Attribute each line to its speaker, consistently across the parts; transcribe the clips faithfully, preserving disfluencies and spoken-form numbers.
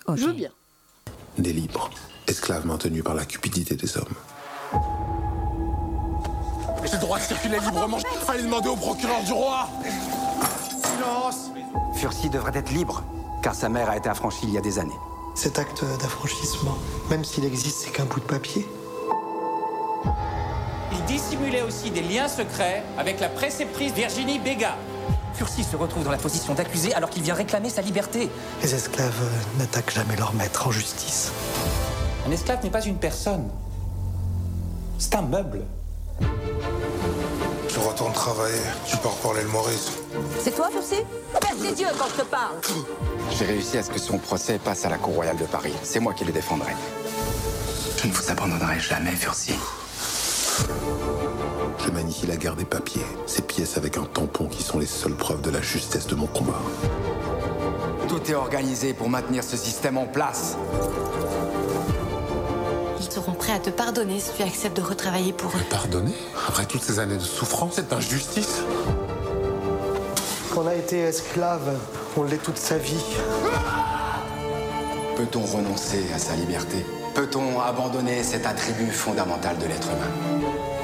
Speaker 1: Okay.
Speaker 2: Je veux bien.
Speaker 3: Des libres, esclaves maintenus par la cupidité des hommes.
Speaker 4: J'ai le droit de circuler librement. Allez demander au procureur du roi. Silence.
Speaker 5: Furcy devrait être libre, car sa mère a été affranchie il y a des années.
Speaker 6: Cet acte d'affranchissement, même s'il existe, c'est qu'un bout de papier.
Speaker 7: Il dissimulait aussi des liens secrets avec la préceptrice Virginie Béga.
Speaker 8: Furcy se retrouve dans la position d'accusé alors qu'il vient réclamer sa liberté.
Speaker 6: Les esclaves euh, n'attaquent jamais leur maître en justice.
Speaker 7: Un esclave n'est pas une personne. C'est un meuble.
Speaker 4: Je retourne travailler. Tu pars pour l'île Maurice.
Speaker 9: C'est toi, Furcy? Perce les yeux quand je te parle.
Speaker 5: J'ai réussi à ce que son procès passe à la Cour royale de Paris. C'est moi qui le défendrai. Je ne vous abandonnerai jamais, Furcy.
Speaker 3: Je manie la guerre des papiers, ces pièces avec un tampon qui sont les seules preuves de la justesse de mon combat.
Speaker 5: Tout est organisé pour maintenir ce système en place.
Speaker 10: Ils seront prêts à te pardonner si tu acceptes de retravailler pour eux.
Speaker 4: Me pardonner? Après toutes ces années de souffrance, cette injustice?
Speaker 6: Quand on a été esclave, on l'est toute sa vie.
Speaker 5: Peut-on renoncer à sa liberté? Peut-on abandonner cet attribut fondamental de l'être humain?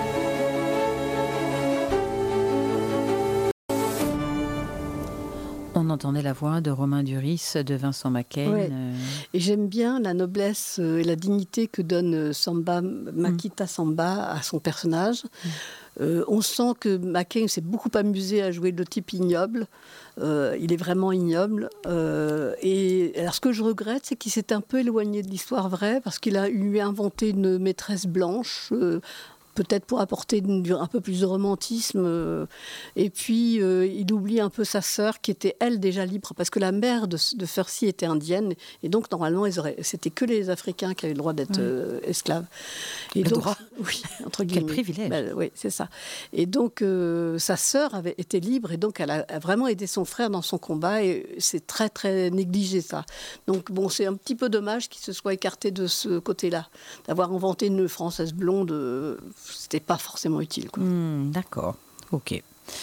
Speaker 1: On entendait la voix de Romain Duris, de Vincent Macaigne.
Speaker 2: Ouais.
Speaker 1: Euh...
Speaker 2: Et j'aime bien la noblesse et la dignité que donne Samba, Makita Samba à son personnage. Mm. Euh, on sent que Macaigne s'est beaucoup amusé à jouer le type ignoble. Euh, il est vraiment ignoble. Euh, et alors, ce que je regrette, c'est qu'il s'est un peu éloigné de l'histoire vraie parce qu'il a lui inventé une maîtresse blanche. Euh, peut-être pour apporter une, un peu plus de romantisme. Euh, et puis, euh, il oublie un peu sa sœur, qui était, elle, déjà libre, parce que la mère de, de Furcy était indienne, et donc, normalement, ils auraient, c'était que les Africains qui avaient le droit d'être oui. euh, esclaves. Et
Speaker 1: le
Speaker 2: donc,
Speaker 1: droit
Speaker 2: oui, entre guillemets.
Speaker 1: Quel privilège.
Speaker 2: Ben, oui, c'est ça. Et donc, euh, sa sœur avait été libre, et donc, elle a, a vraiment aidé son frère dans son combat, et c'est très, très négligé, ça. Donc, bon, c'est un petit peu dommage qu'il se soit écarté de ce côté-là, d'avoir inventé une Française blonde... Euh, c'était pas forcément utile. Quoi.
Speaker 1: Mmh, d'accord, ok.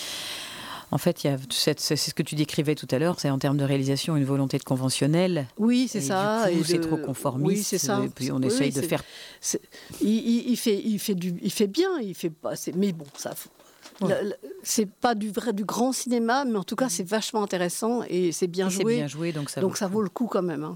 Speaker 1: En fait, il y a cette, c'est ce que tu décrivais tout à l'heure, c'est en termes de réalisation une volonté de conventionnel.
Speaker 2: Oui, c'est
Speaker 1: et
Speaker 2: ça.
Speaker 1: Du coup,
Speaker 2: et
Speaker 1: c'est
Speaker 2: de...
Speaker 1: trop conformiste.
Speaker 2: Oui, c'est ça.
Speaker 1: Et puis on
Speaker 2: oui,
Speaker 1: essaye
Speaker 2: c'est...
Speaker 1: de faire.
Speaker 2: C'est... Il, il, il fait, il fait du, il fait bien. Il fait pas. C'est... Mais bon, ça. Ouais. Le, le, c'est pas du vrai, du grand cinéma, mais en tout cas, c'est vachement intéressant et c'est bien
Speaker 1: et
Speaker 2: joué.
Speaker 1: C'est bien joué, donc ça.
Speaker 2: Donc
Speaker 1: vaut
Speaker 2: ça vaut le coup quand même. Hein.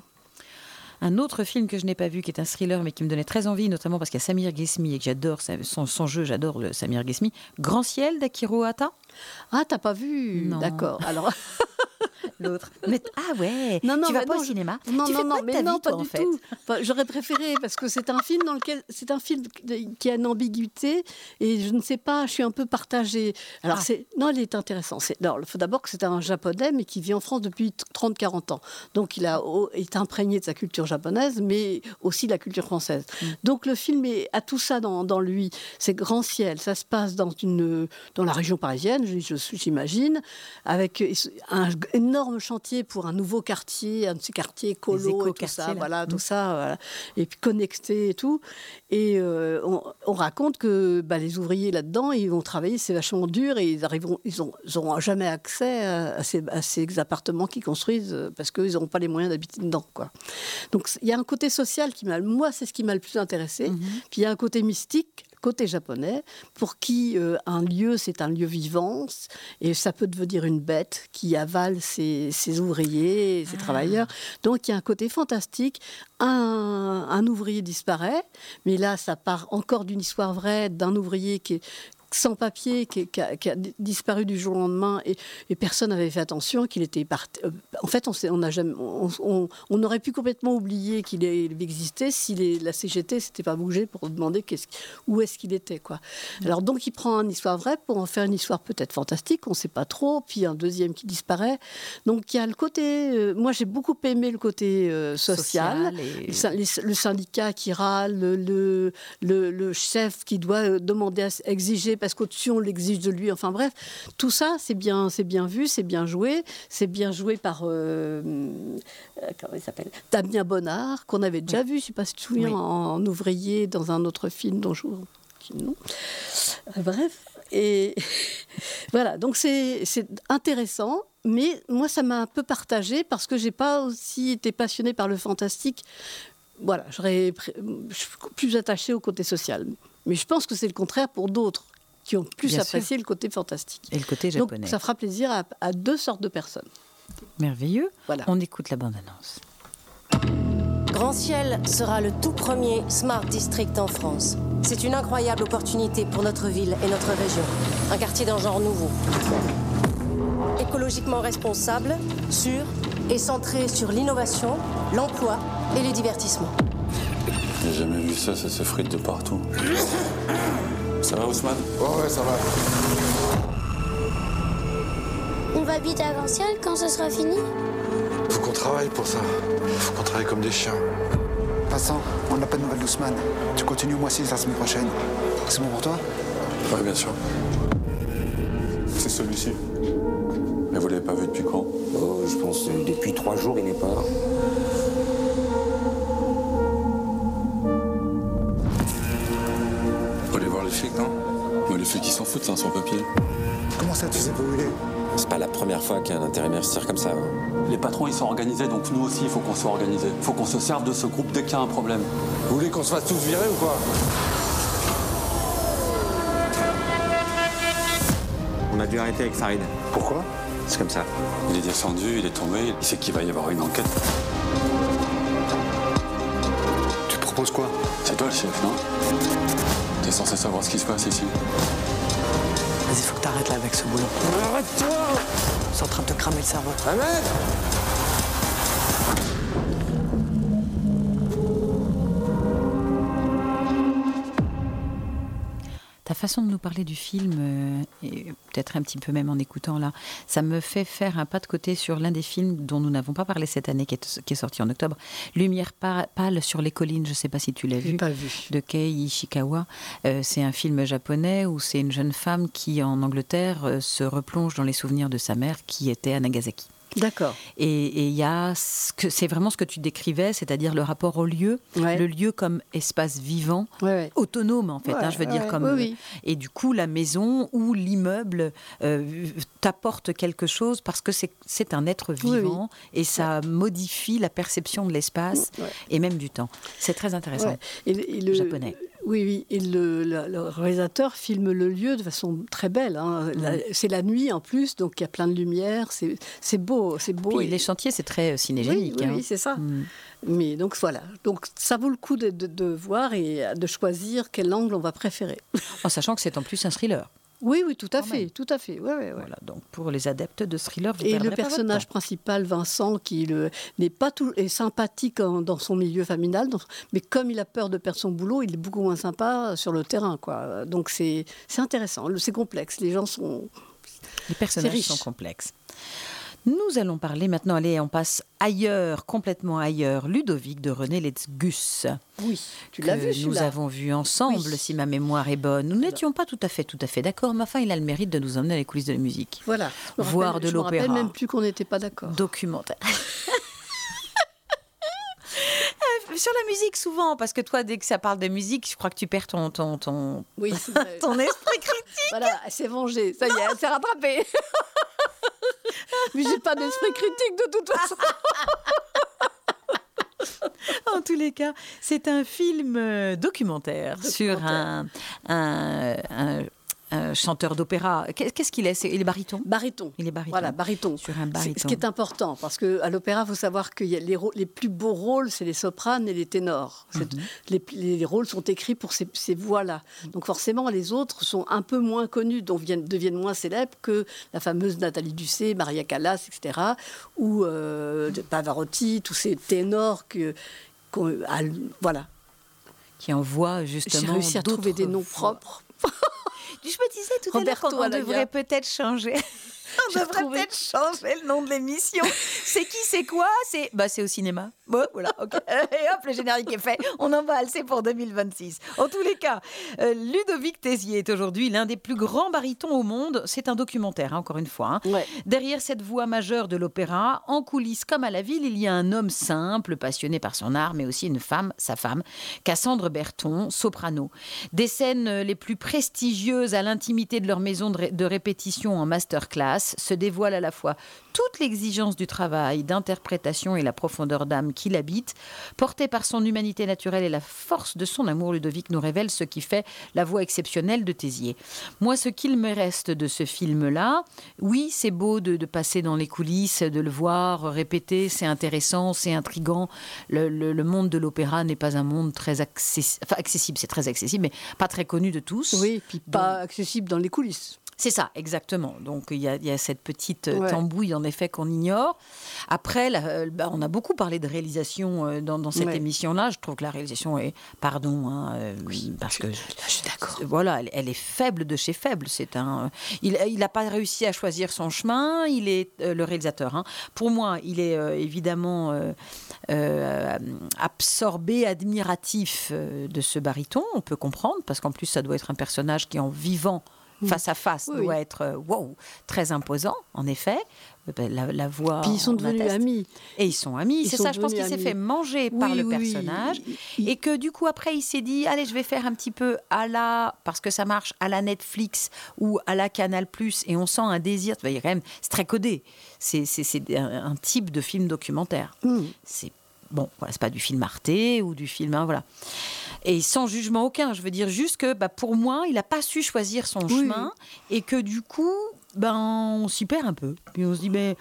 Speaker 1: Un autre film que je n'ai pas vu, qui est un thriller, mais qui me donnait très envie, notamment parce qu'il y a Samir Ghesmi et que j'adore son, son jeu, j'adore le Samir Ghesmi. Grand ciel d'Akiro Hata.
Speaker 2: Ah, t'as pas vu?
Speaker 1: Non.
Speaker 2: D'accord. Alors.
Speaker 1: L'autre. Mais, ah ouais,
Speaker 2: non, non,
Speaker 1: tu vas
Speaker 2: non,
Speaker 1: pas
Speaker 2: je...
Speaker 1: au cinéma?
Speaker 2: Non,
Speaker 1: tu
Speaker 2: non,
Speaker 1: fais
Speaker 2: non,
Speaker 1: quoi de
Speaker 2: mais
Speaker 1: ta
Speaker 2: non,
Speaker 1: vie,
Speaker 2: pas
Speaker 1: toi,
Speaker 2: du
Speaker 1: en fait
Speaker 2: tout. Enfin, j'aurais préféré parce que c'est un film dans lequel c'est un film qui a une ambiguïté et je ne sais pas, je suis un peu partagée. Alors ah. c'est non, il est intéressant. C'est, alors, il faut d'abord que c'est un Japonais mais qui vit en France depuis trente à quarante ans. Donc il a est imprégné de sa culture japonaise, mais aussi de la culture française. Mm. Donc le film est, a tout ça dans, dans lui. C'est Grand ciel. Ça se passe dans une dans la région parisienne, je, je, j'imagine, avec un énorme chantier pour un nouveau quartier, un de ces quartiers écolo et tout ça, voilà, mmh. tout ça, voilà. Et puis connecté et tout. Et euh, on, on raconte que bah, les ouvriers là-dedans, ils vont travailler, c'est vachement dur et ils arriveront, ils n'auront jamais accès à, à, ces, à ces appartements qu'ils construisent parce qu'ils n'auront pas les moyens d'habiter dedans, quoi. Donc il y a un côté social qui m'a, moi c'est ce qui m'a le plus intéressé. Mmh. Puis il y a un côté mystique. Côté japonais, pour qui euh, un lieu, c'est un lieu vivant, et ça peut devenir une bête qui avale ses, ses ouvriers, ses ah. travailleurs. Donc, il y a un côté fantastique. Un, un ouvrier disparaît, mais là, ça part encore d'une histoire vraie d'un ouvrier qui est sans papier, qui, qui, a, qui a disparu du jour au lendemain, et, et personne n'avait fait attention qu'il était parti. En fait, on, on, a jamais, on, on, on aurait pu complètement oublier qu'il existait si les, la C G T ne s'était pas bougée pour demander qu'est-ce, où est-ce qu'il était, quoi. Alors, donc, il prend une histoire vraie pour en faire une histoire peut-être fantastique, on ne sait pas trop, puis un deuxième qui disparaît. Donc, il y a le côté... Euh, moi, j'ai beaucoup aimé le côté euh, social, social et... le, le syndicat qui râle, le, le, le, le chef qui doit demander, à, exiger, parce qu'au-dessus, on l'exige de lui. Enfin bref, tout ça, c'est bien, c'est bien vu, c'est bien joué. C'est bien joué par... Euh, comment il s'appelle ? Damien Bonnard, qu'on avait déjà oui. vu, je ne sais pas si tu te souviens, oui. en, en ouvrier dans un autre film dont je... Non. Bref. Et voilà, donc c'est, c'est intéressant, mais moi, ça m'a un peu partagée parce que j'ai pas aussi été passionnée par le fantastique. Voilà, j'aurais, je suis plus attachée au côté social. Mais je pense que c'est le contraire pour d'autres qui ont plus
Speaker 1: Bien
Speaker 2: apprécié
Speaker 1: sûr.
Speaker 2: le côté fantastique.
Speaker 1: Et le côté japonais.
Speaker 2: Donc, ça fera plaisir à, à deux sortes de personnes.
Speaker 1: Merveilleux.
Speaker 2: Voilà.
Speaker 1: On écoute la bande-annonce.
Speaker 11: Grand Ciel sera le tout premier Smart District en France. C'est une incroyable opportunité pour notre ville et notre région. Un quartier d'un genre nouveau. Écologiquement responsable, sûr et centré sur l'innovation, l'emploi et les divertissements.
Speaker 12: J'ai jamais vu ça, ça s'effrite de partout. Ça va, Ousmane?
Speaker 4: Ouais, ouais, ça va.
Speaker 13: On va habiter à Grand Ciel quand ce sera fini?
Speaker 3: Faut qu'on travaille pour ça. Faut qu'on travaille comme des chiens.
Speaker 14: Vincent, on n'a pas de nouvelles d'Ousmane. Tu continues au mois six la semaine prochaine. C'est bon pour toi?
Speaker 12: Ouais, bien sûr. C'est celui-ci. Mais vous l'avez pas vu depuis quand?
Speaker 15: Oh, je pense euh, depuis trois jours, il n'est pas là.
Speaker 12: Faut aller voir les flics, non? Mais les flics, ils s'en foutent, c'est un sans-papier.
Speaker 14: Comment ça, tu sais pas où il est?
Speaker 15: C'est pas la première fois qu'un intérimaire se tire comme ça. Hein.
Speaker 12: Les patrons, ils sont organisés, donc nous aussi, il faut qu'on soit organisés. Il faut qu'on se serve de ce groupe dès qu'il y a un problème.
Speaker 4: Vous voulez qu'on se fasse tous virer ou quoi?
Speaker 15: On a dû arrêter avec Farid.
Speaker 3: Pourquoi?
Speaker 15: C'est comme ça.
Speaker 12: Il est descendu, il est tombé, il sait qu'il va y avoir une enquête.
Speaker 3: Tu proposes quoi?
Speaker 12: C'est toi le chef, non? T'es censé savoir ce qui se passe ici.
Speaker 16: Vas-y, faut que t'arrêtes là avec ce boulot.
Speaker 4: Arrête-toi!
Speaker 16: C'est en train de te cramer le cerveau.
Speaker 4: Ahmed!
Speaker 1: Ta façon de nous parler du film, euh, et peut-être un petit peu même en écoutant là, ça me fait faire un pas de côté sur l'un des films dont nous n'avons pas parlé cette année, qui est, qui est sorti en octobre, Lumière pâle sur les collines, je ne sais pas si tu l'as vu,
Speaker 2: pas vu,
Speaker 1: de Kei Ishikawa. Euh, c'est un film japonais où c'est une jeune femme qui, en Angleterre, euh, se replonge dans les souvenirs de sa mère qui était à Nagasaki.
Speaker 2: D'accord.
Speaker 1: Et il y a ce que, c'est vraiment ce que tu décrivais, c'est-à-dire le rapport au lieu,
Speaker 2: ouais.
Speaker 1: le lieu comme espace vivant,
Speaker 2: ouais, ouais.
Speaker 1: autonome en fait,
Speaker 2: ouais,
Speaker 1: hein, je veux
Speaker 2: ouais,
Speaker 1: dire comme.
Speaker 2: Oui, oui.
Speaker 1: Et du coup, la maison ou l'immeuble euh, t'apporte quelque chose parce que c'est, c'est un être vivant oui, oui. et ça ouais. modifie la perception de l'espace ouais. et même du temps. C'est très intéressant.
Speaker 2: Ouais. Et, et le japonais. Oui, oui. Et le, le, le réalisateur filme le lieu de façon très belle. Hein. Mmh. La, c'est la nuit en plus, donc il y a plein de lumière. C'est, c'est beau, c'est beau.
Speaker 1: Puis
Speaker 2: et...
Speaker 1: les chantiers, c'est très cinégénique.
Speaker 2: Oui, oui,
Speaker 1: hein.
Speaker 2: oui c'est ça.
Speaker 1: Mmh.
Speaker 2: Mais donc voilà. Donc ça vaut le coup de, de, de voir et de choisir quel angle on va préférer.
Speaker 1: En sachant que c'est en plus un thriller.
Speaker 2: Oui, oui, tout à fait, même. tout à fait. Ouais, ouais, ouais.
Speaker 1: Voilà, donc pour les adeptes de thriller, vous
Speaker 2: et le personnage principal, Vincent, qui le, n'est pas tout, est sympathique en, dans son milieu familial, donc, mais comme il a peur de perdre son boulot, il est beaucoup moins sympa sur le terrain, quoi. Donc c'est, c'est intéressant, c'est complexe. Les gens sont,
Speaker 1: les personnages sont complexes. Nous allons parler maintenant, allez, on passe ailleurs, complètement ailleurs, Ludovic de René Letgus.
Speaker 2: Oui, tu l'as vu celui-là.
Speaker 1: Nous avons vu ensemble, oui. si ma mémoire est bonne. Nous n'étions pas tout à fait, tout à fait d'accord, mais enfin, il a le mérite de nous emmener à les coulisses de la musique.
Speaker 2: Voilà.
Speaker 1: Voir
Speaker 2: rappelle,
Speaker 1: de l'opéra.
Speaker 2: Je me rappelle même plus qu'on n'était pas d'accord.
Speaker 1: Documentaire. Sur la musique, souvent, parce que toi, dès que ça parle de musique, je crois que tu perds ton, ton, ton,
Speaker 2: oui,
Speaker 1: ton esprit critique.
Speaker 2: Voilà, elle s'est vengée, ça y est, elle s'est rattrapée. Mais j'ai pas d'esprit critique de toute façon.
Speaker 1: En tous les cas, c'est un film documentaire, documentaire. sur un, un, un, un chanteur d'opéra. Qu'est-ce qu'il est, c'est, il est baryton.
Speaker 2: Baryton.
Speaker 1: Il est baryton.
Speaker 2: Voilà, baryton.
Speaker 1: Sur un baryton.
Speaker 2: Ce qui est important, parce qu'à l'opéra, il faut savoir que y a les, rôles, les plus beaux rôles, c'est les sopranes et les ténors. Mm-hmm. Les, les, les rôles sont écrits pour ces, ces voix-là. Donc forcément, les autres sont un peu moins connus, donc viennent, deviennent moins célèbres que la fameuse Nathalie Dusser, Maria Callas, et cetera, ou euh, Pavarotti, tous ces ténors que, qu'on, à, voilà.
Speaker 1: Qui envoient justement.
Speaker 2: J'ai réussi à trouver des noms voix. propres.
Speaker 1: Je me disais tout Roberto à l'heure qu'on Alagna. devrait peut-être changer. On devrait retrouvé... peut-être changer le nom de l'émission. C'est qui, c'est quoi c'est... Bah, c'est au cinéma. Bon, voilà, ok. Et hop, le générique est fait. On en va alcer pour deux mille vingt-six. En tous les cas, euh, Ludovic Tézier est aujourd'hui l'un des plus grands barytons au monde. C'est un documentaire, hein, encore une fois. Hein.
Speaker 2: Ouais.
Speaker 1: Derrière cette voix majeure de l'opéra, en coulisses comme à la ville, il y a un homme simple, passionné par son art, mais aussi une femme, sa femme, Cassandre Berton, soprano. Des scènes les plus prestigieuses à l'intimité de leur maison de, ré- de répétition en masterclass se dévoilent à la fois toute l'exigence du travail, d'interprétation et la profondeur d'âme qui l'habite. Porté par son humanité naturelle et la force de son amour, Ludovic nous révèle ce qui fait la voix exceptionnelle de Tézier. Moi, ce qu'il me reste de ce film-là, oui, c'est beau de, de passer dans les coulisses, de le voir répéter, c'est intéressant, c'est intriguant. Le, le, le monde de l'opéra n'est pas un monde très accessi- enfin, accessible, c'est très accessible, mais pas très connu de tous.
Speaker 2: Oui, puis pas Donc, accessible dans les coulisses.
Speaker 1: C'est ça, exactement. Donc, il y a, il y a cette petite
Speaker 2: Ouais.
Speaker 1: tambouille, en effet, qu'on ignore. Après, la- euh, bah, on a beaucoup parlé de réalisation euh, dans, dans cette
Speaker 2: Ouais.
Speaker 1: émission-là. Je trouve que la réalisation est, pardon, hein, euh, parce que... Je, je suis d'accord. Voilà, elle, elle est faible de chez faible. C'est un, il il n'a pas réussi à choisir son chemin. Il est euh, le réalisateur. Hein. Pour moi, il est euh, évidemment euh, euh, absorbé, admiratif euh, de ce baryton. On peut comprendre, parce qu'en plus, ça doit être un personnage qui, en vivant face à face,
Speaker 2: Oui,
Speaker 1: doit
Speaker 2: oui.
Speaker 1: être euh, wow, très imposant, en effet. Euh, ben, La, la voix.
Speaker 2: Puis ils sont
Speaker 1: en
Speaker 2: devenus
Speaker 1: atteste.
Speaker 2: amis.
Speaker 1: Et ils sont amis.
Speaker 2: Ils
Speaker 1: C'est
Speaker 2: sont
Speaker 1: ça, je pense qu'il
Speaker 2: devenus
Speaker 1: s'est
Speaker 2: amis.
Speaker 1: fait manger
Speaker 2: Oui,
Speaker 1: par le
Speaker 2: oui, oui.
Speaker 1: personnage. Et que du coup, après, il s'est dit allez, je vais faire un petit peu à la. Parce que ça marche à la Netflix ou à la Canal Plus. Et on sent un désir. Il y a quand même. C'est très codé. C'est, c'est, c'est un, un type de film documentaire.
Speaker 2: Mm.
Speaker 1: C'est. Bon, voilà, c'est pas du film Arte ou du film, hein, voilà. Et sans jugement aucun, je veux dire juste que bah, pour moi, il n'a pas su choisir son
Speaker 2: Oui.
Speaker 1: chemin et que du coup, ben, on s'y perd un peu. Puis on se dit, mais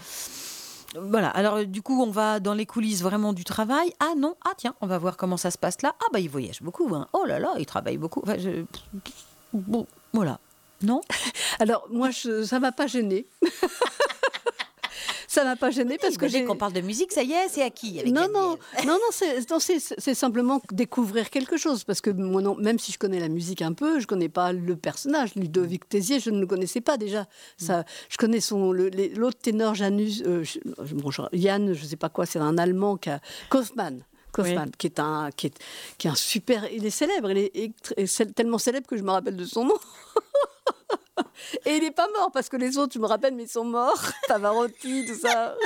Speaker 1: voilà. Alors du coup, on va dans les coulisses vraiment du travail. Ah non, ah tiens, on va voir comment ça se passe là. Ah bah il voyage beaucoup. Hein. Oh là là, il travaille beaucoup. Enfin, je... Bon, voilà. Non.
Speaker 2: Alors moi, je, ça m'a pas gênée. Ça m'a pas gênée parce que
Speaker 1: dès
Speaker 2: j'ai...
Speaker 1: qu'on parle de musique, ça y est, c'est acquis. Avec
Speaker 2: Non,
Speaker 1: Gabriel.
Speaker 2: non, non, non, c'est, non c'est, c'est simplement découvrir quelque chose. Parce que moi, non, même si je connais la musique un peu, je connais pas le personnage. Ludovic Tézier, je ne le connaissais pas déjà. Ça, je connais son, le, les- l'autre ténor, Janus, euh, je- bon, je- Yann, je sais pas quoi, c'est un Allemand qui a... Kaufmann. Kaufmann,
Speaker 1: Oui.
Speaker 2: qui est un, qui est, qui est un super, il est célèbre, il est, est- est tellement célèbre que je me rappelle de son nom. Et il n'est pas mort, parce que les autres, je me rappelle, mais ils sont morts. Pavarotti, tout ça.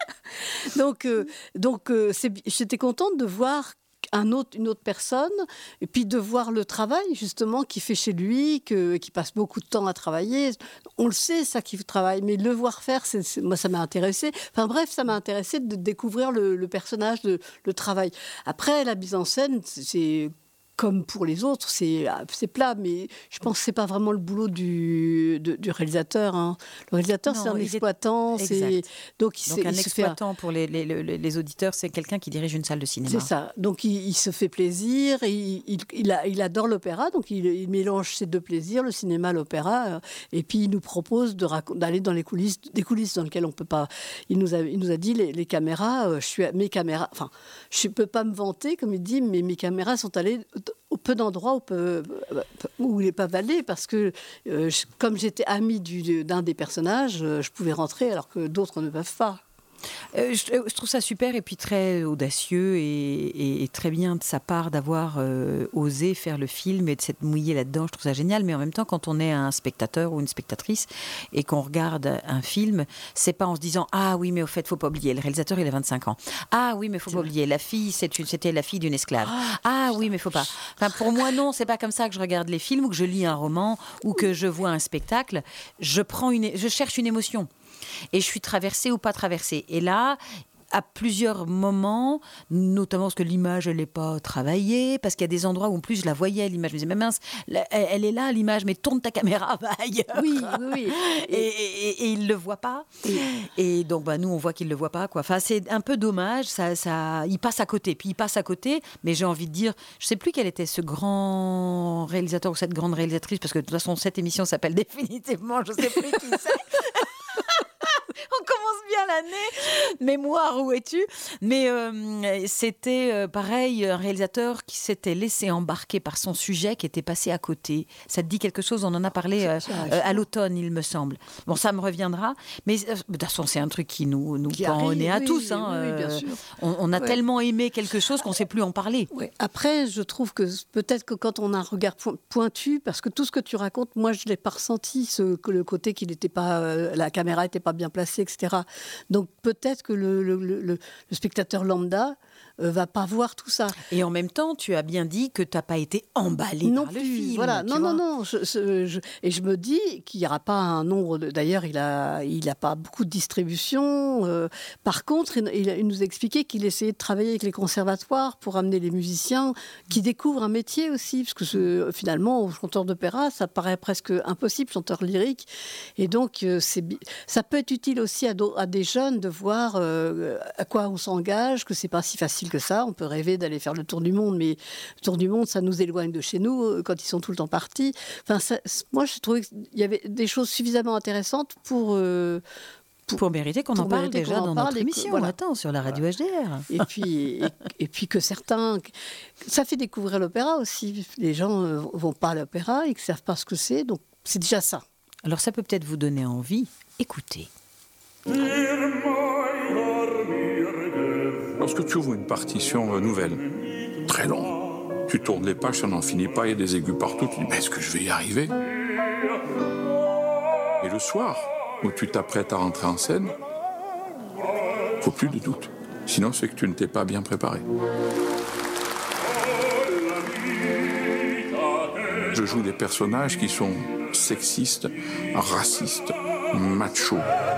Speaker 2: Donc, euh, donc euh, c'est, j'étais contente de voir un autre, une autre personne, et puis de voir le travail, justement, qu'il fait chez lui, que, qu'il passe beaucoup de temps à travailler. On le sait, ça, qu'il travaille, mais le voir faire, c'est, c'est- moi, ça m'a intéressé. Enfin bref, ça m'a intéressé de découvrir le, le personnage, de, le travail. Après, la mise en scène, c'est... c'est comme pour les autres, c'est, c'est plat, mais je pense que ce n'est pas vraiment le boulot du, de- du réalisateur. Hein. Le réalisateur,
Speaker 1: Non,
Speaker 2: c'est un
Speaker 1: il est-
Speaker 2: exploitant. C'est,
Speaker 1: Exact.
Speaker 2: donc, il
Speaker 1: Donc
Speaker 2: s'est-
Speaker 1: un
Speaker 2: il se fait un-
Speaker 1: exploitant pour les, les, les- les auditeurs, c'est quelqu'un qui dirige une salle de cinéma.
Speaker 2: C'est ça. Donc, il, il se fait plaisir. Il, il, il, a- il adore l'opéra. Donc, il, il mélange ces deux plaisirs, le cinéma, l'opéra. euh, Et puis, il nous propose de raco- d'aller dans les coulisses, des coulisses dans lesquelles on peut pas. Il nous a, il nous a dit les, les caméras. euh, je suis à- mes caméras. Enfin, je peux pas me vanter, comme il dit, mais mes caméras sont allées au peu d'endroits où, peut- où il n'est pas valé, parce que euh, je- comme j'étais amie du- d'un des personnages, euh, je pouvais rentrer alors que d'autres ne peuvent pas.
Speaker 1: Euh, je, je trouve ça super et puis très audacieux et, et- et très bien de sa part d'avoir euh, osé faire le film et de s'être mouillé là-dedans. Je trouve ça génial, mais en même temps, quand on est un spectateur ou une spectatrice et qu'on regarde un film, c'est pas en se disant ah oui, mais au fait, faut pas oublier, le réalisateur il a vingt-cinq ans. Ah oui, mais faut pas oublier, la fille c'est une- c'était la fille d'une esclave. Ah oui, mais faut pas. Enfin, pour moi non, c'est pas comme ça que je regarde les films ou que je lis un roman ou que je vois un spectacle. Je prends une, je cherche une émotion. Et je suis traversée ou pas traversée. Et là, à plusieurs moments, notamment parce que l'image, elle n'est pas travaillée, parce qu'il y a des endroits où en plus je la voyais, l'image, je me disais, mais mince, elle, elle est là, l'image, mais tourne ta caméra, va ailleurs.
Speaker 2: Oui, oui, oui.
Speaker 1: Et, et, et, et il ne le voit pas. Et donc, bah, nous, on voit qu'il ne le voit pas, quoi. Enfin, c'est un peu dommage, ça, ça, il passe à côté. Puis il passe à côté, mais j'ai envie de dire, je ne sais plus quel était ce grand réalisateur ou cette grande réalisatrice, parce que de toute façon, cette émission s'appelle définitivement, je ne sais plus qui c'est. On commence bien l'année. Mémoire, où es-tu? Mais euh, c'était euh, pareil, un réalisateur qui s'était laissé embarquer par son sujet, qui était passé à côté. Ça te dit quelque chose? On en a parlé euh, euh, à l'automne, il me semble. Bon, ça me reviendra. Mais euh, de toute façon, c'est un truc qui nous, nous
Speaker 2: qui
Speaker 1: pend au
Speaker 2: arrive,
Speaker 1: nez à
Speaker 2: oui,
Speaker 1: tous. Hein,
Speaker 2: oui, bien
Speaker 1: euh,
Speaker 2: sûr.
Speaker 1: On, on a
Speaker 2: Ouais.
Speaker 1: tellement aimé quelque chose qu'on ne sait plus en parler.
Speaker 2: Ouais. Après, je trouve que peut-être que quand on a un regard po- pointu, parce que tout ce que tu racontes, moi, je ne l'ai pas ressenti, ce, que le côté qu'il n'était pas, euh, la caméra n'était pas bien placée, et cetera. Donc peut-être que le, le, le, le spectateur lambda ne euh, va pas voir tout ça.
Speaker 1: Et en même temps, tu as bien dit que tu n'as pas été emballé
Speaker 2: non
Speaker 1: par
Speaker 2: plus,
Speaker 1: le film.
Speaker 2: Voilà,
Speaker 1: tu
Speaker 2: non,
Speaker 1: vois.
Speaker 2: non, non, je, je, je, et je me dis qu'il n'y aura pas un nombre de... D'ailleurs, il n'a il a pas beaucoup de distribution. Euh, par contre, il, il nous a expliqué qu'il essayait de travailler avec les conservatoires pour amener les musiciens qui découvrent un métier aussi, parce que ce, finalement, chanteur d'opéra, ça paraît presque impossible, chanteur lyrique. Et donc, euh, c'est, ça peut être utile aussi à, do, à des jeunes de voir euh, à quoi on s'engage, que c'est pas si facile que ça. On peut rêver d'aller faire le tour du monde, mais le tour du monde, ça nous éloigne de chez nous quand ils sont tout le temps partis. Enfin, ça, moi, je trouvais qu'il y avait des choses suffisamment intéressantes pour... Euh,
Speaker 1: Pour, pour mériter qu'on
Speaker 2: pour
Speaker 1: en parle
Speaker 2: mériter
Speaker 1: déjà
Speaker 2: qu'on en
Speaker 1: dans
Speaker 2: parle
Speaker 1: notre
Speaker 2: et que-
Speaker 1: émission,
Speaker 2: voilà.
Speaker 1: attends, sur la radio H D R.
Speaker 2: Et puis, et, et puis que certains... Ça fait découvrir l'opéra aussi. Les gens ne vont pas à l'opéra, ils ne savent pas ce que c'est, donc c'est déjà ça.
Speaker 1: Alors ça peut peut-être vous donner envie. Écoutez.
Speaker 12: Lorsque tu ouvres une partition euh, nouvelle, très long, tu tournes les pages, ça n'en finit pas, il y a des aigus partout, tu dis, mais est-ce que je vais y arriver? Et le soir, où tu t'apprêtes à rentrer en scène, faut plus de doute. Sinon, c'est que tu ne t'es pas bien préparé. Je joue des personnages qui sont sexistes, racistes, machos.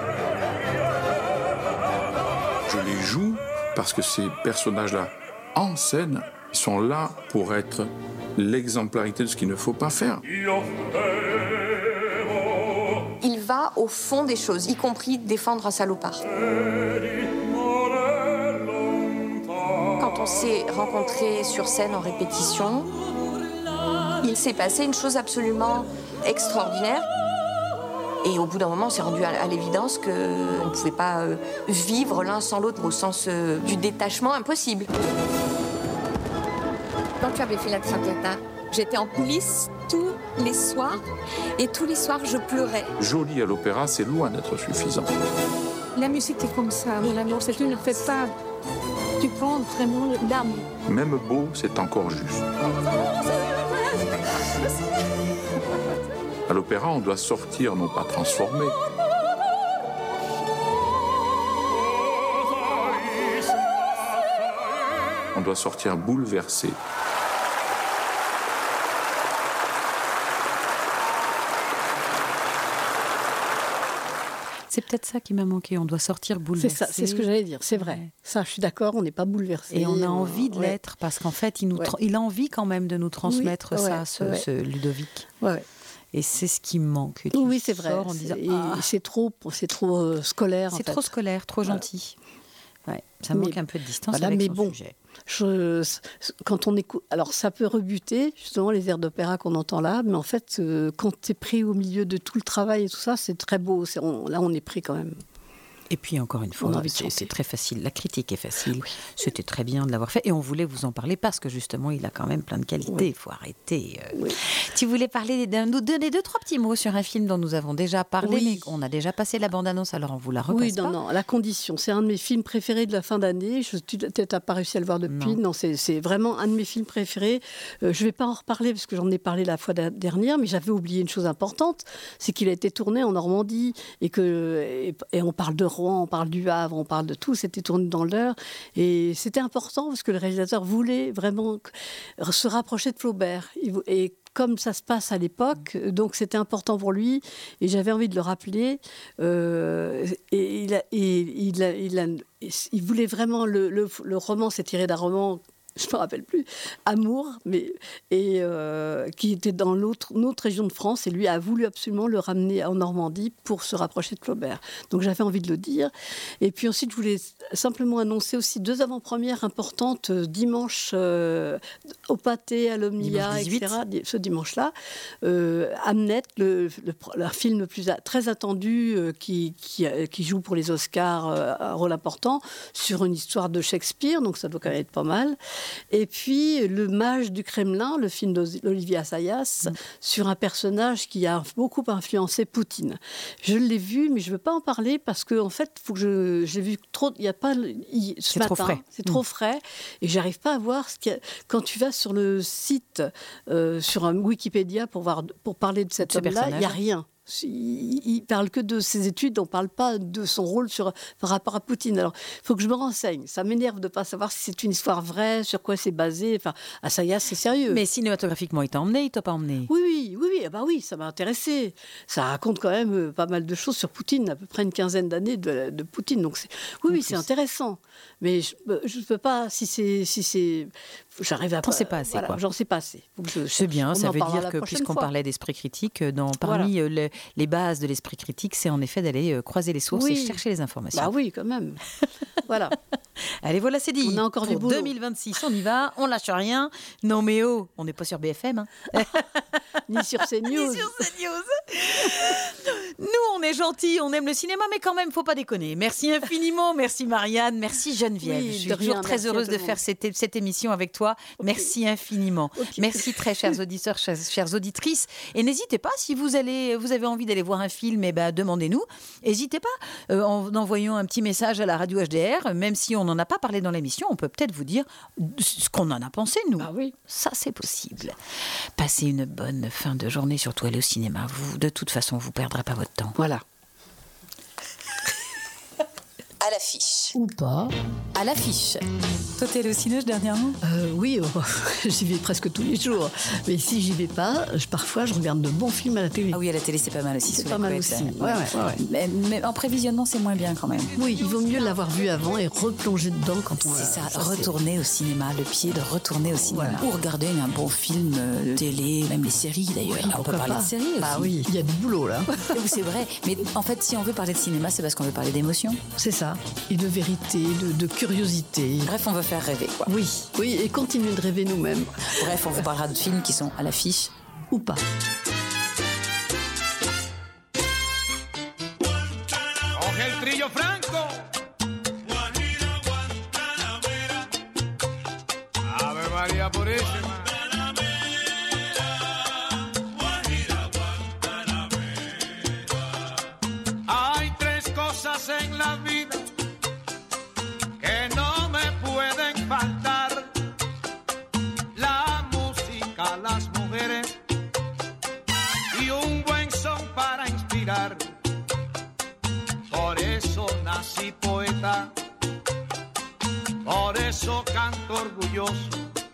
Speaker 12: Je les joue parce que ces personnages-là, en scène, ils sont là pour être l'exemplarité de ce qu'il ne faut pas faire.
Speaker 17: Il va au fond des choses, y compris défendre un salopard. Quand on s'est rencontrés sur scène en répétition, il s'est passé une chose absolument extraordinaire. Et au bout d'un moment, on s'est rendu à, à l'évidence qu'on ne pouvait pas euh, vivre l'un sans l'autre au sens euh, du détachement impossible.
Speaker 18: Quand tu avais fait la Traviata, j'étais en coulisses tous les soirs et tous les soirs je pleurais.
Speaker 12: Joli à l'opéra, c'est loin d'être suffisant.
Speaker 18: La musique est comme ça, mon amour, c'est tu ne fais pas, tu prends vraiment l'âme.
Speaker 12: Même beau, c'est encore juste. À l'opéra, on doit sortir, non pas transformé. On doit sortir bouleversé.
Speaker 1: C'est peut-être ça qui m'a manqué. On doit sortir bouleversé.
Speaker 2: C'est ça, c'est ce que j'allais dire, c'est vrai. Ouais. Ça, je suis d'accord, on n'est pas bouleversé.
Speaker 1: Et on a envie de ouais. l'être, parce qu'en fait, il, nous ouais. tra- il a envie quand même de nous transmettre oui, ça, ouais, ce, ouais. ce Ludovic.
Speaker 2: Ouais.
Speaker 1: Et c'est ce qui me manque.
Speaker 2: Tu oui, c'est vrai. En disant, c'est, ah, c'est trop, c'est trop euh, scolaire.
Speaker 1: C'est
Speaker 2: en
Speaker 1: trop
Speaker 2: fait.
Speaker 1: scolaire, trop gentil. Ouais, ça mais, manque un peu de distance
Speaker 2: voilà,
Speaker 1: avec
Speaker 2: mais
Speaker 1: son
Speaker 2: bon,
Speaker 1: sujet.
Speaker 2: Je, quand on écoute, alors ça peut rebuter justement les airs d'opéra qu'on entend là, mais en fait, euh, quand tu es pris au milieu de tout le travail et tout ça, c'est très beau. C'est, on, là, on est pris quand même.
Speaker 1: Et puis encore une fois, c'est, c'est très facile. La critique est facile. Oui. C'était très bien de l'avoir fait. Et on voulait vous en parler parce que justement, il a quand même plein de qualités. Il oui. faut arrêter. Euh... Oui. Tu voulais parler, d'un, nous donner deux, trois petits mots sur un film dont nous avons déjà parlé, oui. mais on a déjà passé la bande-annonce, alors on vous la repasse
Speaker 2: oui,
Speaker 1: pas.
Speaker 2: Oui, non, non. La Condition, c'est un de mes films préférés de la fin d'année. Je, tu n'as pas réussi à le voir depuis. Non, non c'est, c'est vraiment un de mes films préférés. Euh, je ne vais pas en reparler parce que j'en ai parlé la fois dernière, mais j'avais oublié une chose importante, c'est qu'il a été tourné en Normandie et, que, et, et on parle de Rouen, on parle du on parle de tout, c'était tourné dans l'heure et c'était important parce que le réalisateur voulait vraiment se rapprocher de Flaubert et comme ça se passe à l'époque, donc c'était important pour lui et j'avais envie de le rappeler euh, et, il a, et il, a, il, a, il voulait vraiment le, le, le roman, c'est tiré d'un roman je ne me rappelle plus, Amour, mais, et, euh, qui était dans l'autre, une autre région de France, et lui a voulu absolument le ramener en Normandie pour se rapprocher de Flaubert. Donc j'avais envie de le dire. Et puis ensuite, je voulais simplement annoncer aussi deux avant-premières importantes euh, dimanche euh, au Pâté, à l'Omnia, et cetera. Ce dimanche-là, euh, Hamnet, le, le, le film le plus, très attendu euh, qui, qui, qui joue pour les Oscars euh, un rôle important sur une histoire de Shakespeare, donc ça doit quand même être pas mal. Et puis Le Mage du Kremlin, le film d'Olivier Assayas, mmh. sur un personnage qui a beaucoup influencé Poutine. Je l'ai vu, mais je ne veux pas en parler parce que en fait, faut que je, j'ai vu trop. Il y a pas il, ce
Speaker 1: c'est
Speaker 2: matin,
Speaker 1: trop frais.
Speaker 2: C'est mmh. trop frais, et j'arrive pas à voir ce qu'il y a. Quand tu vas sur le site, euh, sur un Wikipédia pour voir, pour parler de cet homme-là, il n'y a rien. Il ne parle que de ses études, on ne parle pas de son rôle sur, par rapport à Poutine. Alors, il faut que je me renseigne. Ça m'énerve de ne pas savoir si c'est une histoire vraie, sur quoi c'est basé. Enfin, Assayas, c'est sérieux.
Speaker 1: Mais cinématographiquement, il t'a emmené, il ne t'a pas emmené?
Speaker 2: Oui, oui, oui, oui, bah oui, ça m'a intéressé. Ça raconte quand même pas mal de choses sur Poutine, à peu près une quinzaine d'années de, de Poutine. Donc, c'est, oui, oui, c'est intéressant. Mais je ne peux pas, si c'est... Si c'est j'arrive à...
Speaker 1: T'en sais pas assez,
Speaker 2: voilà,
Speaker 1: quoi.
Speaker 2: J'en sais pas assez. Je,
Speaker 1: c'est bien, ça veut dire que puisqu'on
Speaker 2: fois.
Speaker 1: parlait d'esprit critique, dans, parmi voilà. les, les bases de l'esprit critique, c'est en effet d'aller croiser les sources oui. et chercher les informations.
Speaker 2: Bah oui, quand même. Voilà.
Speaker 1: Allez, voilà, c'est dit.
Speaker 2: On a encore
Speaker 1: Pour
Speaker 2: du boulot.
Speaker 1: deux mille vingt-six, on y va, on lâche rien. Non mais oh, on n'est pas sur B F M. Hein.
Speaker 2: Ni sur CNews.
Speaker 1: Ni sur CNews. Nous, on est gentils, on aime le cinéma, mais quand même, faut pas déconner. Merci infiniment, merci Marianne, merci Geneviève.
Speaker 2: Oui,
Speaker 1: je suis
Speaker 2: de
Speaker 1: toujours
Speaker 2: rien,
Speaker 1: très heureuse de faire cette, cette émission avec toi. Okay. Merci infiniment. Okay. Merci très chers auditeurs, chers, chères auditrices. Et n'hésitez pas, si vous, allez, vous avez envie d'aller voir un film, eh ben, demandez-nous. N'hésitez pas, euh, en envoyant un petit message à la radio H D R, même si on n'en a pas parlé dans l'émission, on peut peut-être vous dire ce qu'on en a pensé, nous.
Speaker 2: Ah oui.
Speaker 1: Ça, c'est possible. Passez une bonne fin de journée, surtout aller au cinéma. Vous, de toute façon, vous ne perdrez pas votre temps.
Speaker 2: Voilà.
Speaker 11: À l'affiche.
Speaker 2: Ou pas.
Speaker 11: À l'affiche.
Speaker 1: Toi, t'es allé au ciné dernièrement ?
Speaker 2: euh, Oui, oh, j'y vais presque tous les jours. Mais si j'y vais pas, je, parfois je regarde de bons films à la télé.
Speaker 1: Ah oui, à la télé, c'est pas mal aussi.
Speaker 2: C'est pas mal aussi. Ouais, ouais, ouais, ouais.
Speaker 1: Mais, mais en prévisionnement, c'est moins bien quand même.
Speaker 2: Oui, il vaut mieux l'avoir vu avant et replonger dedans quand on...
Speaker 1: C'est ça, ça retourner c'est... au cinéma, le pied de retourner au cinéma. Voilà. Ou regarder un bon film euh, télé, même les séries d'ailleurs.
Speaker 2: Oui,
Speaker 1: on peut parler
Speaker 2: pas.
Speaker 1: de séries aussi.
Speaker 2: Ah oui, il y a du boulot là.
Speaker 1: C'est vrai, mais en fait, si on veut parler de cinéma, c'est parce qu'on veut parler d'émotion.
Speaker 2: C'est ça. Et de vérité, de, de curiosité.
Speaker 1: Bref, on veut faire rêver, quoi.
Speaker 2: Oui, oui, et continuer de rêver nous-mêmes.
Speaker 1: Bref, on vous parlera de films qui sont à l'affiche
Speaker 2: ou pas.
Speaker 19: El Trillo Franco. Ave María Purísima. Hay tres cosas en la vida que no me pueden faltar: la música, las mujeres y un buen son para inspirar. Por eso nací poeta, por eso canto orgulloso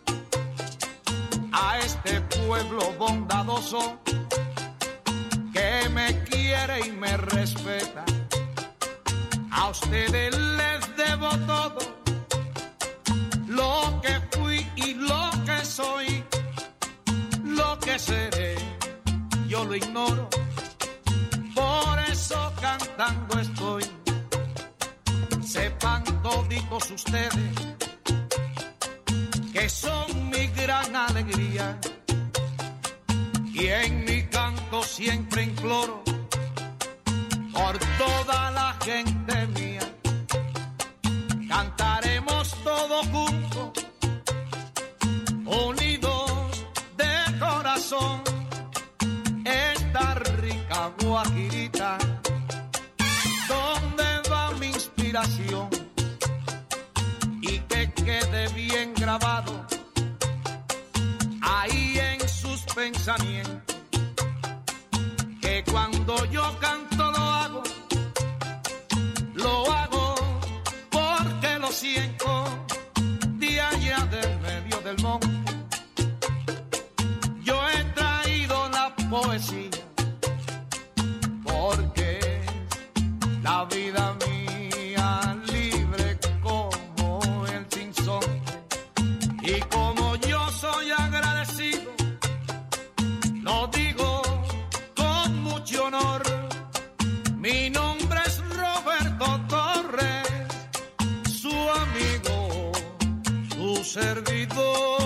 Speaker 19: a este pueblo bondadoso que me quiere y me respeta. A ustedes les debo todo, lo que fui y lo que soy, lo que seré, yo lo ignoro. Por eso cantando estoy. Sepan toditos ustedes que son mi gran alegría, y en mi canto siempre imploro por toda la gente mía. Cantaremos todos juntos, unidos de corazón, esta rica guajirita. ¿Dónde va mi inspiración? Y que quede bien grabado ahí en sus pensamientos, que cuando yo canto lo hago, lo hago porque lo siento de allá del medio del monte. Yo he traído la poesía porque es la vida mía, libre como el sinsonte, Y como yo soy agradecido, lo digo con mucho honor. Mi nombre es Roberto Torres, su amigo, su servidor.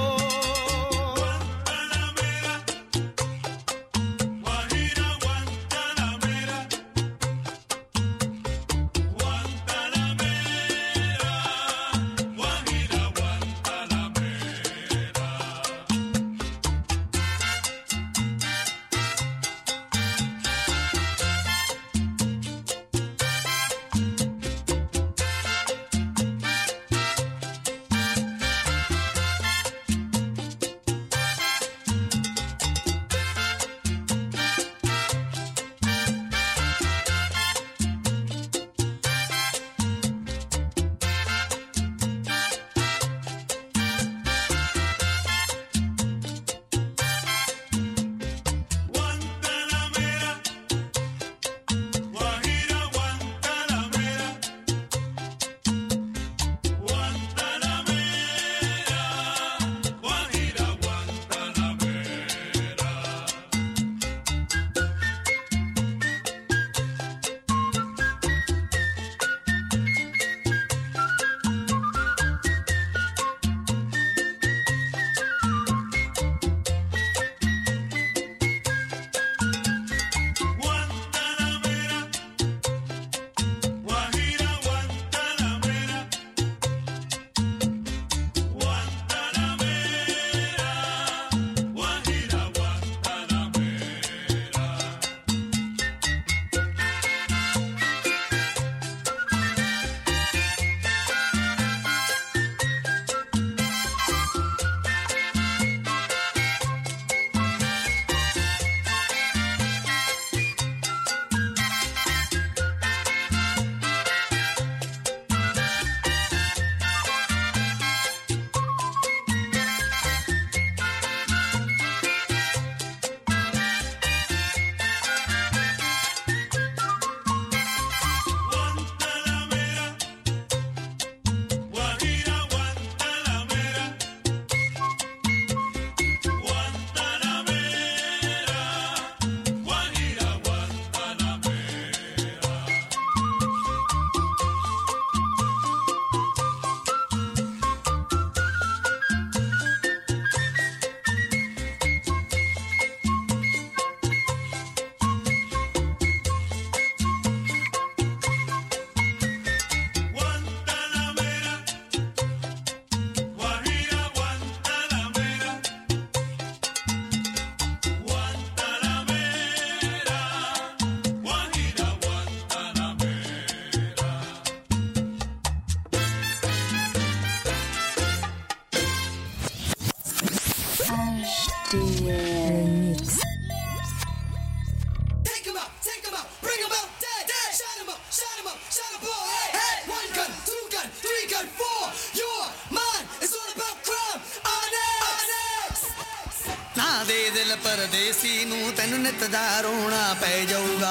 Speaker 20: ਪਰਦੇਸੀ ਨੂੰ ਤੈਨੂੰ ਨਿਤ ਦਾ ਰੋਣਾ ਪੈ ਜਾਊਗਾ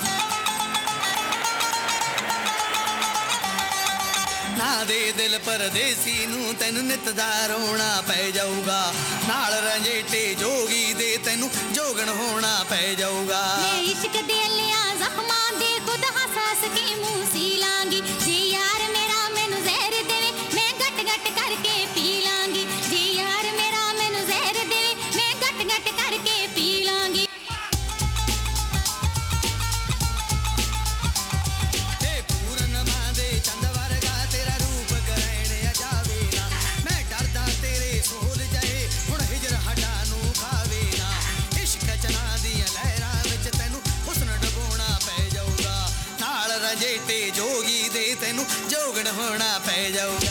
Speaker 20: ਨਾ ਦੇ ਦਿਲ ਪਰਦੇਸੀ ਨੂੰ ਤੈਨੂੰ ਨਿਤ ਦਾ ਰੋਣਾ ਪੈ ਜਾਊਗਾ ਨਾਲ ਰੰਜੇਟੇ ਜੋਗੀ ਦੇ ਤੈਨੂੰ ਜੋਗਣ ਹੋਣਾ ਪੈ ਜਾਊਗਾ
Speaker 21: ਮੈਂ ਇਸ਼ਕ ਦੇ ਲਿਆ ਜ਼ਖਮਾਂ ਦੇ ਖੁਦ ਹੱਸ ਕੇ ਮੂੰਹ ਸੀ ਲਾਂਗੀ ਜੇ ਯਾਰ ਮੇਰਾ ਮੈਨੂੰ ਜ਼ਹਿਰ ਦੇਵੇ ਮੈਂ ਗੱਟ ਗੱਟ ਕਰਕੇ ਪੀ ਲਾਂਗੀ ਜੇ ਯਾਰ ਮੇਰਾ ਮੈਨੂੰ ਜ਼ਹਿਰ ਦੇਵੇ ਮੈਂ ਗੱਟ ਗੱਟ ਕਰਕੇ ਪੀ ਲਾਂਗੀ
Speaker 20: ਤੇ ਪੂਰਨਮਾ ਦੇ ਚੰਦ ਵਰਗਾ ਤੇਰਾ ਰੂਪ ਗਹਿਣੇ ਆ ਜਾਵੇ ਨਾ ਮੈਂ ਡਰਦਾ ਤੇਰੇ ਸੋਲ ਜਾਏ ਹੁਣ ਹਿਜਰ ਹਟਾ ਨੂੰ ਖਾਵੇ ਨਾ ਇਸ਼ਕ ਚਨਾ ਦੀਆਂ ਲਹਿਰਾਂ ਵਿੱਚ ਤੈਨੂੰ ਹੁਸਨ ਡਬੋਣਾ ਪੈ ਜਾਊਗਾ ਨਾਲ ਰਜੇਟੇ ਜੋਗੀ ਦੇ ਤੈਨੂੰ ਜੋਗਣ ਹੋਣਾ ਪੈ ਜਾਊਗਾ